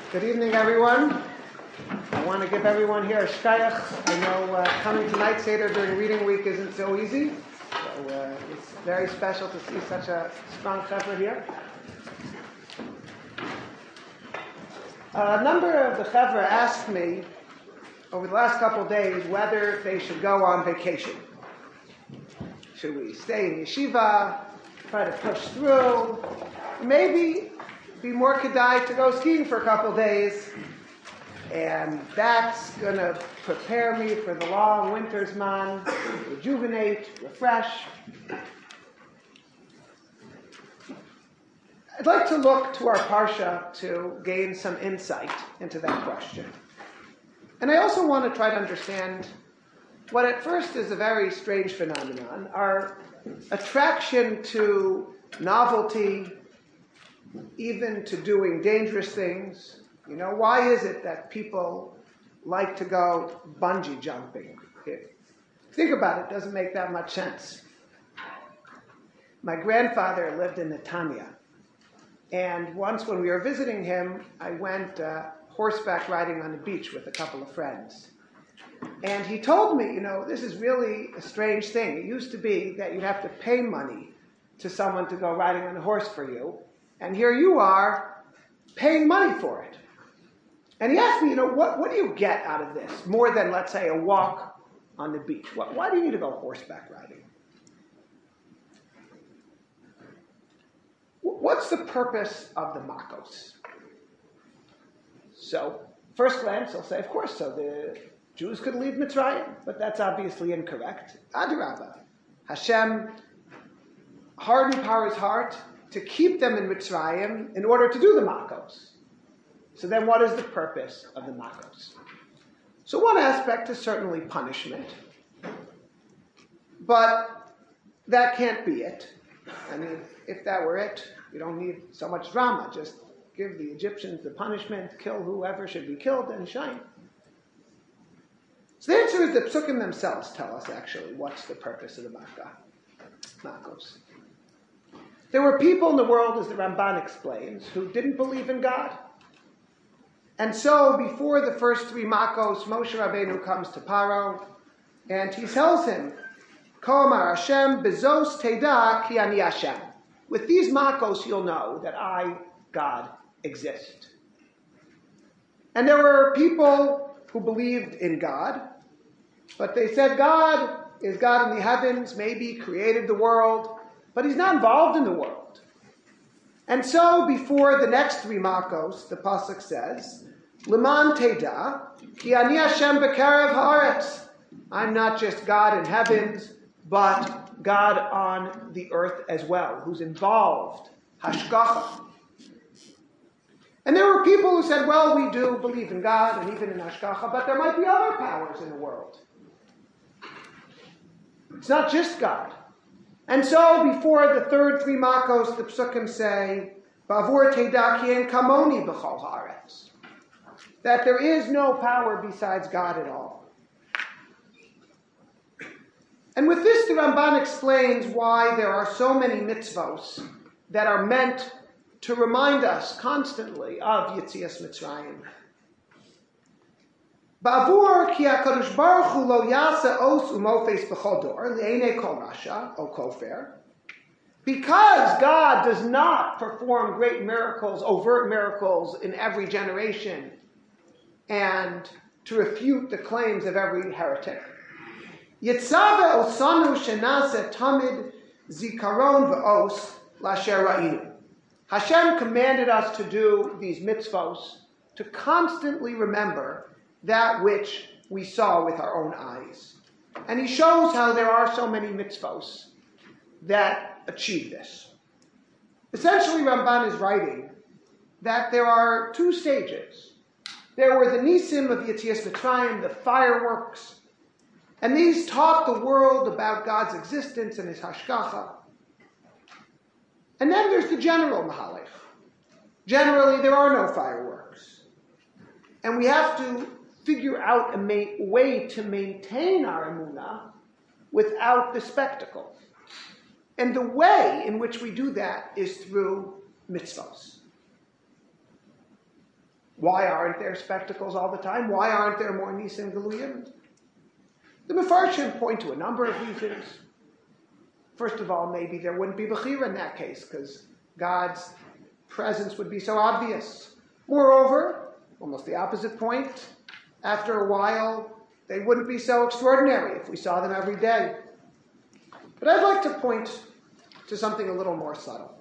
Good evening, everyone. I want to give everyone here a shkayach. I know coming to night Seder during reading week isn't so easy, so it's very special to see such a strong chevra here. A number of the chevra asked me over the last couple of days whether they should go on vacation. Should we stay in yeshiva, try to push through, maybe be more kedai to go skiing for a couple of days, and that's going to prepare me for the long winter's man, rejuvenate, refresh. I'd like to look to our parsha to gain some insight into that question. And I also want to try to understand what at first is a very strange phenomenon, our attraction to novelty, even to doing dangerous things. You know, why is it that people like to go bungee jumping? Think about it, it doesn't make that much sense. My grandfather lived in Netanya, and once when we were visiting him, I went horseback riding on the beach with a couple of friends. And he told me, you know, this is really a strange thing. It used to be that you'd have to pay money to someone to go riding on a horse for you. And here you are paying money for it. And he asked me, you know, what do you get out of this? More than, let's say, a walk on the beach. Why do you need to go horseback riding? What's the purpose of the makos? So, first glance, I'll say, of course, so the Jews could leave Mitzrayim, but that's obviously incorrect. Adarabah. Hashem hardened Paro's heart to keep them in Mitzrayim in order to do the makos. So then what is the purpose of the makos? So one aspect is certainly punishment. But that can't be it. I mean, if that were it, you don't need so much drama. Just give the Egyptians the punishment, kill whoever should be killed, and shine. So the answer is the psukim themselves tell us actually what's the purpose of the makos. There were people in the world, as the Ramban explains, who didn't believe in God. And so before the first three makos, Moshe Rabbeinu comes to Paro, and he tells him, Ko amar Hashem bezos teda ki ani Hashem. With these makos you'll know that I, God, exist. And there were people who believed in God, but they said God is God in the heavens, maybe created the world, but he's not involved in the world. And so before the next three makos, the pasuk says, Leman teda, ki ani Hashem b'karev haaretz. I'm not just God in heavens, but God on the earth as well, who's involved, hashgacha. And there were people who said, well, we do believe in God and even in hashgacha, but there might be other powers in the world. It's not just God. And so before the third three makos, the psukim say, Ba'avur teda ki en kamoni b'chol haaretz. That there is no power besides God at all. And with this, the Ramban explains why there are so many mitzvos that are meant to remind us constantly of Yetzias Mitzrayim. Ba'avur ki HaKadosh Baruch Hu lo yasa os umofes b'chol dor le'enei kol rasha o kofer. Because God does not perform great miracles, overt miracles in every generation, and to refute the claims of every heretic. Yitzave osanu shenase tamid zikaron v'os lasher ra'inu. Hashem commanded us to do these mitzvos, to constantly remember that which we saw with our own eyes. And he shows how there are so many mitzvos that achieve this. Essentially, Ramban is writing that there are two stages. There were the nisim of Yetzias Mitzrayim, the fireworks, and these taught the world about God's existence and his hashgacha. And then there's the general mahalech. Generally, there are no fireworks. And we have to figure out a way to maintain our emunah without the spectacle. And the way in which we do that is through mitzvahs. Why aren't there spectacles all the time? Why aren't there more Nisim Galuyim? The Mefarshim point to a number of reasons. First of all, maybe there wouldn't be Bechira in that case, because God's presence would be so obvious. Moreover, almost the opposite point, after a while, they wouldn't be so extraordinary if we saw them every day. But I'd like to point to something a little more subtle.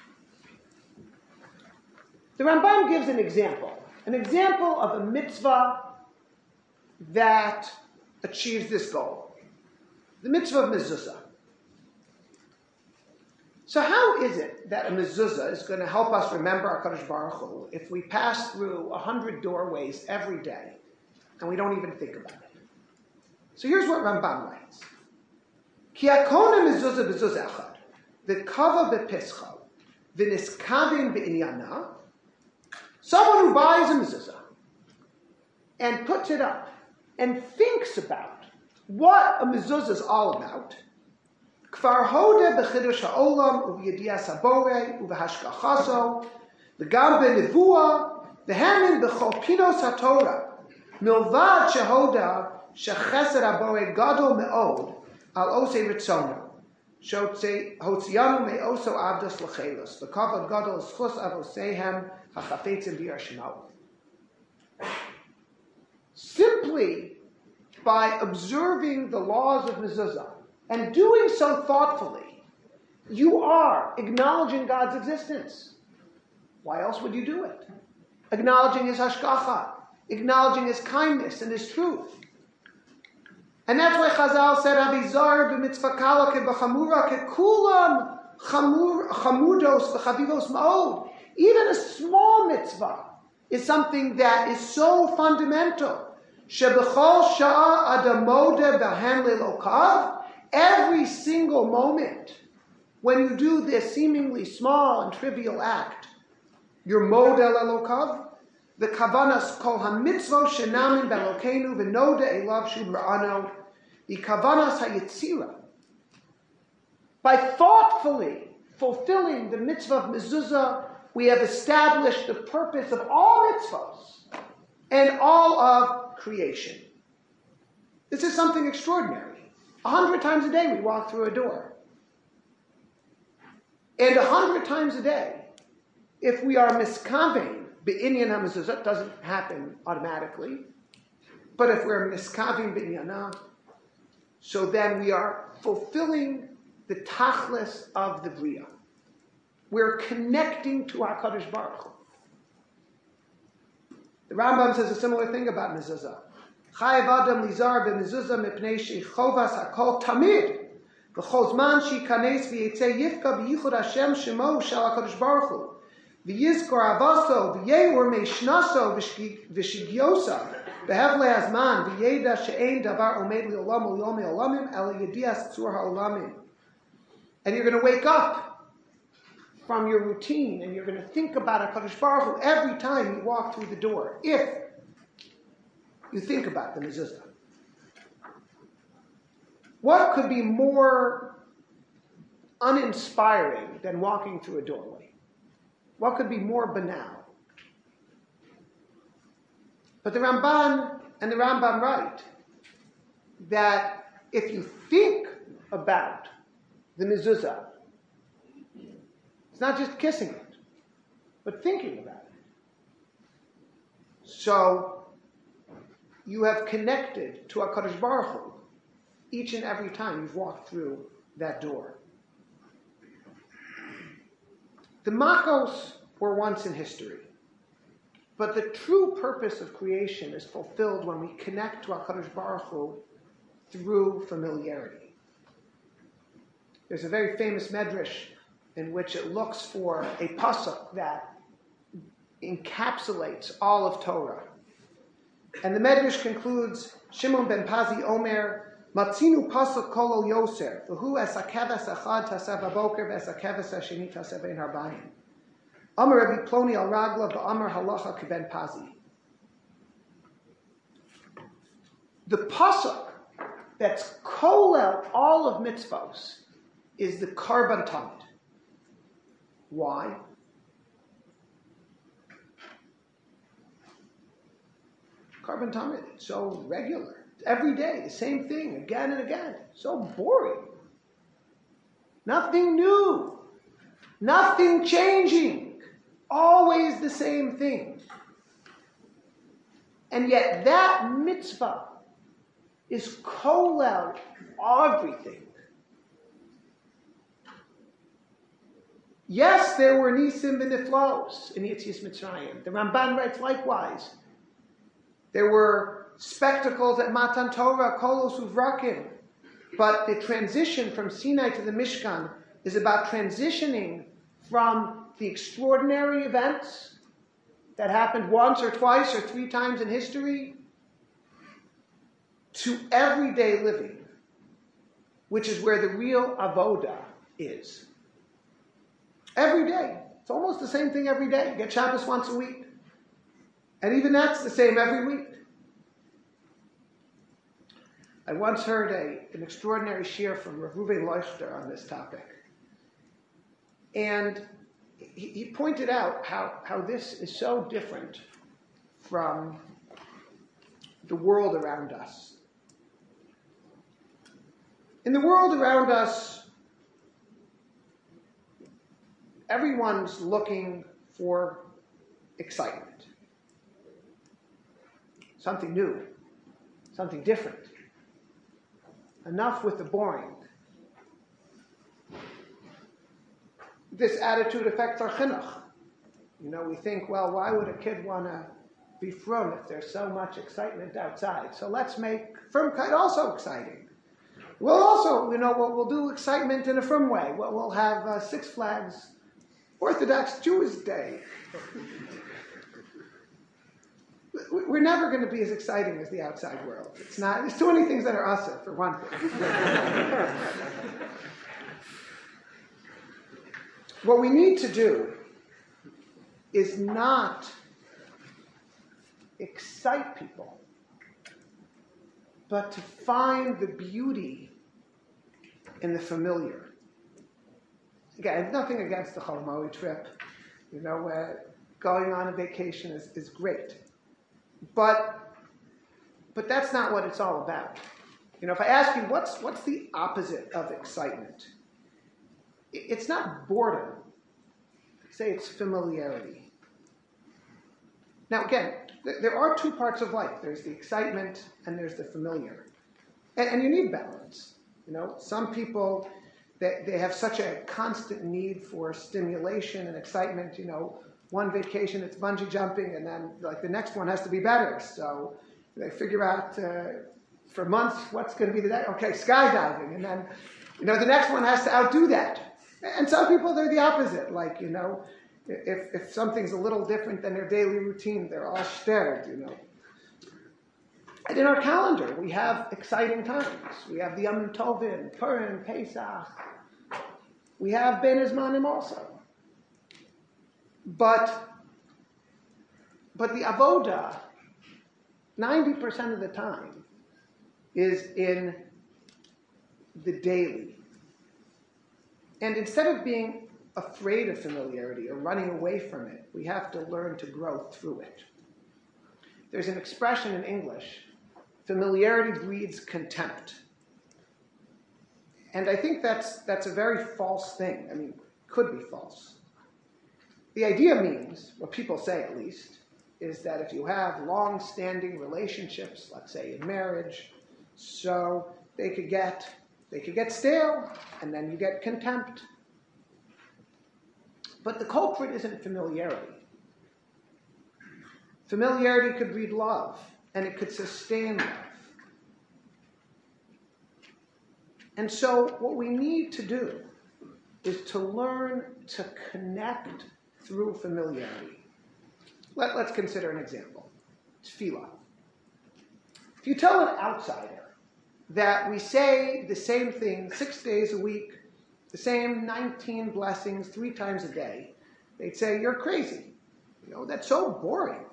The Rambam gives an example of a mitzvah that achieves this goal. The mitzvah of mezuzah. So how is it that a mezuzah is going to help us remember HaKadosh Baruch Hu if we pass through 100 doorways every day and we don't even think about it? So here's what Rambam writes. Ki akona mezuzah bezuzah echad, v'kava bepischa, v'niskavin be'inyana. Someone who buys a mezuzah and puts it up and thinks about what a mezuzah is all about, kvar hoda b'chidush ha'olam u'v'yedias ha'borei u'v'hashgachaso v'gam b'nevua v'hemin b'chol pinos ha'torah milvad shehoda shechesed ha'borei gadol me'od al osei ritzono shotzei hotzianu me'oso avdas l'chelos v'kavod gadol schus avoseihem ha'chafetzim b'yarshimau. Simply by observing the laws of mezuzah and doing so thoughtfully, you are acknowledging God's existence. Why else would you do it? Acknowledging His hashgacha, acknowledging His kindness and His truth. And that's why Chazal said, Avizar b'mitzvah kala kebachamura kekulam chamudos v'chavivos ma'od. Even a small mitzvah is something that is so fundamental. Shebechol sha'a adamode b'hem lelokav. Every single moment when you do this seemingly small and trivial act, you're model elokav, the kavanas kol hamitzvot shenamin belokeinu v'noda elav shu bra'ano, the kavanas hayitzira. By thoughtfully fulfilling the mitzvah of mezuzah, we have established the purpose of all mitzvahs and all of creation. This is something extraordinary. 100 times a day we walk through a door. And 100 times a day, if we are miskavein be'inyan ha-mezuzah, it doesn't happen automatically, but if we're miskavein be'inyana, so then we are fulfilling the tachlis of the bria. We're connecting to HaKadosh Baruch Hu. The Rambam says a similar thing about mezuzah. Chayev Adam lizar b'mezuzah mipnei shechovas hakol tamid v'chol zman shikanes v'yitzei yifka b'yichud Hashem shemo shel HaKadosh Baruch Hu v'yizkor avaso v'yeur meishnaso v'shigyosa behevle hazman v'yeda she'ein davar omed li'olam u'yom me'olamim el yedias tzur ha'olamim. And you're going to wake up from your routine and you're going to think about HaKadosh Baruch Hu every time you walk through the door, if you think about the mezuzah. What could be more uninspiring than walking through a doorway? What could be more banal? But the Ramban and the Rambam write that if you think about the mezuzah, it's not just kissing it, but thinking about it. So you have connected to HaKadosh Baruch Hu each and every time you've walked through that door. The Makos were once in history, but the true purpose of creation is fulfilled when we connect to HaKadosh Baruch Hu through familiarity. There's a very famous medrash in which it looks for a pasuk that encapsulates all of Torah. And the medrash concludes, Shimon ben Pazi Omer, Matzinu pasuk kol yoser, v'hu es hakeves echad taseh baboker v'es hakeves hasheni taseh ben harbayim. Amar Rabbi Ploni al Ragla v'amar halacha keben Pazi. The pasuk that's kolel all of mitzvos is the Karban Tamid. Why? Carbon tamid, it's so regular. Every day, the same thing, again and again. So boring. Nothing new. Nothing changing. Always the same thing. And yet that mitzvah is kolel everything. Yes, there were nisim v'niflos in Yetzias Mitzrayim. The Ramban writes likewise. There were spectacles at Matan Torah, kolos uvrakim. But the transition from Sinai to the Mishkan is about transitioning from the extraordinary events that happened once or twice or three times in history to everyday living, which is where the real avoda is. Every day. It's almost the same thing every day. You get Shabbos once a week. And even that's the same every week. I once heard an extraordinary shiur from Rav Ruven Leuchter on this topic. And he pointed out how this is so different from the world around us. In the world around us, everyone's looking for excitement. Something new, something different. Enough with the boring. This attitude affects our chinuch. We think, well, why would a kid want to be frum if there's so much excitement outside? So let's make frumkeit also exciting. We'll also, we'll do excitement in a frum way. We'll have Six Flags Orthodox Jewish Day. We're never going to be as exciting as the outside world. It's not. There's too many things that are asa, for one thing. What we need to do is not excite people, but to find the beauty in the familiar. Again, I have nothing against the Chol Hamoed trip. Going on a vacation is great. But that's not what it's all about. If I ask you, what's the opposite of excitement? It's not boredom. Say it's familiarity. Now again, there are two parts of life. There's the excitement and there's the familiar. And you need balance. Some people, they have such a constant need for stimulation and excitement. One vacation it's bungee jumping, and then the next one has to be better. So they figure out for months what's going to be the next. Okay, skydiving, and then the next one has to outdo that. And some people, they're the opposite. If something's a little different than their daily routine, they're all stirred. And in our calendar, we have exciting times. We have the Yom Tovim, Purim, Pesach. We have Ben Azmanim also. But the avoda, 90% of the time, is in the daily. And instead of being afraid of familiarity or running away from it, we have to learn to grow through it. There's an expression in English, familiarity breeds contempt. And I think that's a very false thing. Could be false. The idea means, what people say at least, is that if you have long-standing relationships, let's say in marriage, so they could get stale, and then you get contempt. But the culprit isn't familiarity. Familiarity could breed love, and it could sustain love. And so what we need to do is to learn to connect through familiarity. Let's consider an example. Tefillah. If you tell an outsider that we say the same thing 6 days a week, the same 19 blessings 3 times a day, they'd say, you're crazy. That's so boring.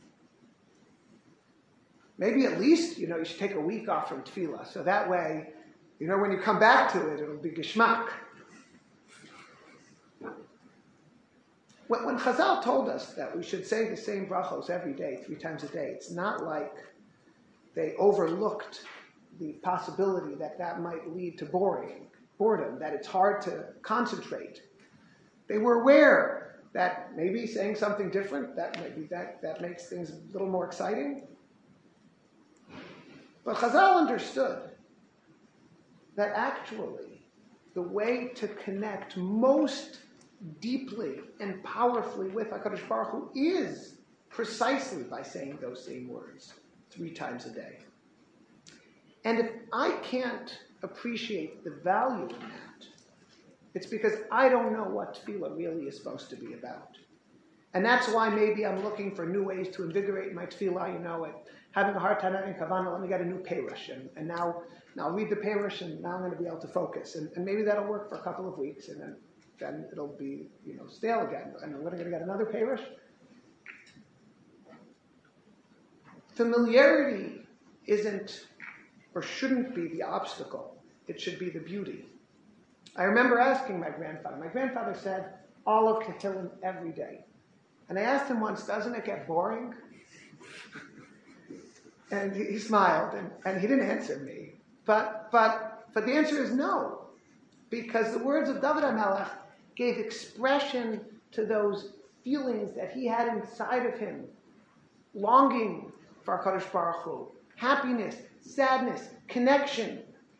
Maybe at least, you should take a week off from tefillah, so that way, when you come back to it, it'll be geschmack. When Chazal told us that we should say the same brachos every day, 3 times a day, it's not like they overlooked the possibility that that might lead to boredom, that it's hard to concentrate. They were aware that maybe saying something different, that makes things a little more exciting. But Chazal understood that actually the way to connect most deeply and powerfully with HaKadosh Baruch Hu is precisely by saying those same words 3 times a day. And if I can't appreciate the value in that, it's because I don't know what tefillah really is supposed to be about. And that's why maybe I'm looking for new ways to invigorate my tefillah, having a hard time having kavanah, let me get a new perush. And now I'll read the perush, and now I'm going to be able to focus. And maybe that'll work for a couple of weeks, and then it'll be stale again. And I'm going to get another perush. Familiarity isn't or shouldn't be the obstacle. It should be the beauty. I remember asking my grandfather. My grandfather said all of Tehillim every day. And I asked him once, doesn't it get boring? And he smiled, and he didn't answer me. But the answer is no. Because the words of David HaMelech gave expression to those feelings that he had inside of him. Longing for HaKadosh Baruch Hu. Happiness, sadness, connection.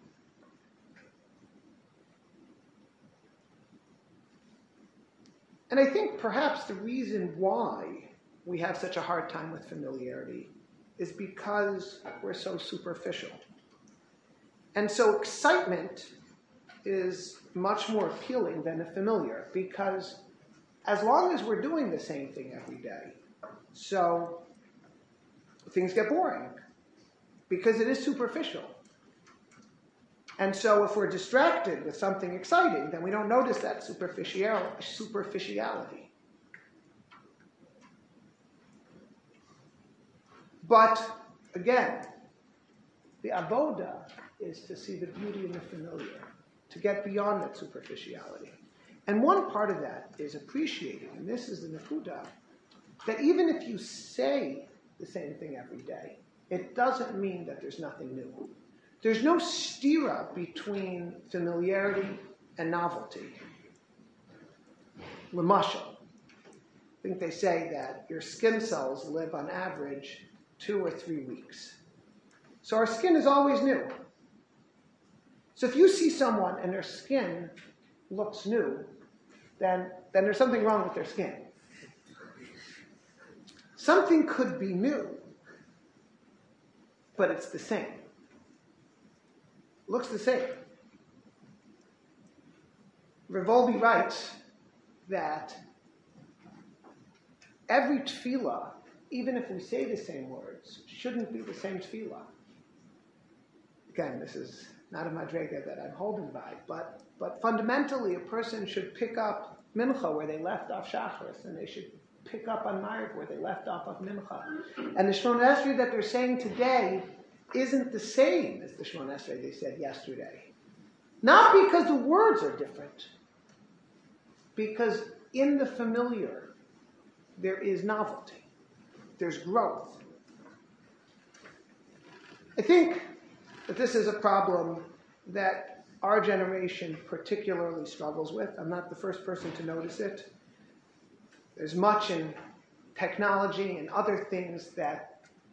And I think perhaps the reason why we have such a hard time with familiarity is because we're so superficial. And so excitement is much more appealing than the familiar, because as long as we're doing the same thing every day, so things get boring, because it is superficial. And so if we're distracted with something exciting, then we don't notice that superficiality. But again, the avoda is to see the beauty in the familiar, to get beyond that superficiality. And one part of that is appreciating, and this is the nekuda, that even if you say the same thing every day, it doesn't mean that there's nothing new. There's no stira between familiarity and novelty. Lamashal. I think they say that your skin cells live on average 2 or 3 weeks. So our skin is always new. So if you see someone and their skin looks new, then there's something wrong with their skin. Something could be new, but it's the same. Looks the same. Rav Wolbe writes that every tefillah, even if we say the same words, shouldn't be the same tefillah. Again, this is not a madrega that I'm holding by, but fundamentally a person should pick up mincha where they left off shacharis, and they should pick up on Ma'ariv where they left off of mincha. And the Shemona Esrei that they're saying today isn't the same as the Shemona Esrei they said yesterday. Not because the words are different, because in the familiar there is novelty, there's growth. I think that this is a problem that our generation particularly struggles with. I'm not the first person to notice it. There's much in technology and other things that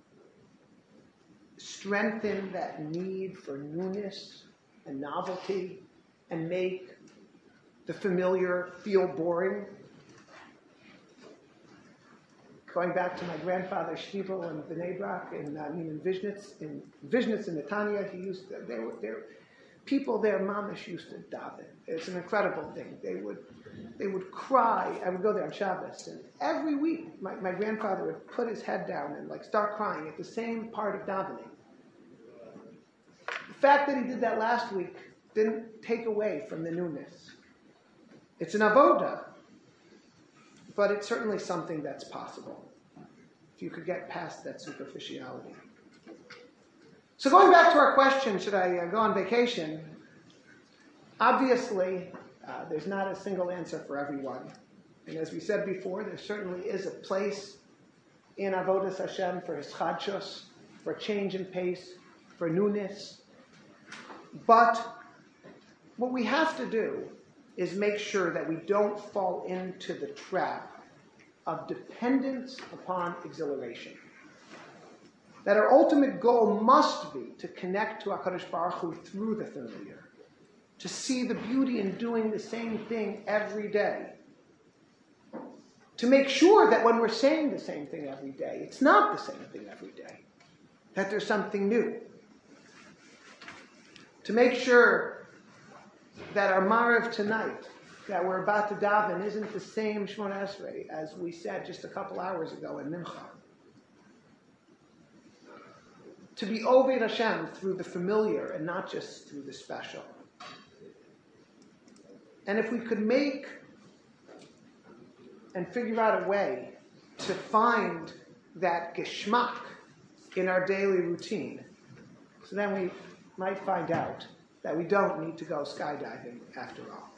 strengthen that need for newness and novelty and make the familiar feel boring. Going back to my grandfather's shtivel in Bnei Brak, in Vishnitz in Netanya, people there, mamish, used to daven. It's an incredible thing. They would cry. I would go there on Shabbos, and every week my grandfather would put his head down and start crying at the same part of davening. The fact that he did that last week didn't take away from the newness. It's an avoda, but it's certainly something that's possible if you could get past that superficiality. So going back to our question, should I go on vacation? Obviously, there's not a single answer for everyone. And as we said before, there certainly is a place in Avodas Hashem for hischadshus, for change in pace, for newness. But what we have to do is make sure that we don't fall into the trap of dependence upon exhilaration. That our ultimate goal must be to connect to HaKadosh Baruch Hu through the familiar, to see the beauty in doing the same thing every day, to make sure that when we're saying the same thing every day, it's not the same thing every day, that there's something new, to make sure that our Marav tonight, that we're about to daven, isn't the same Shemona Esrei as we said just a couple hours ago in Mincha. To be Oved Hashem through the familiar and not just through the special. And if we could make and figure out a way to find that geschmack in our daily routine, so then we might find out that we don't need to go skydiving after all.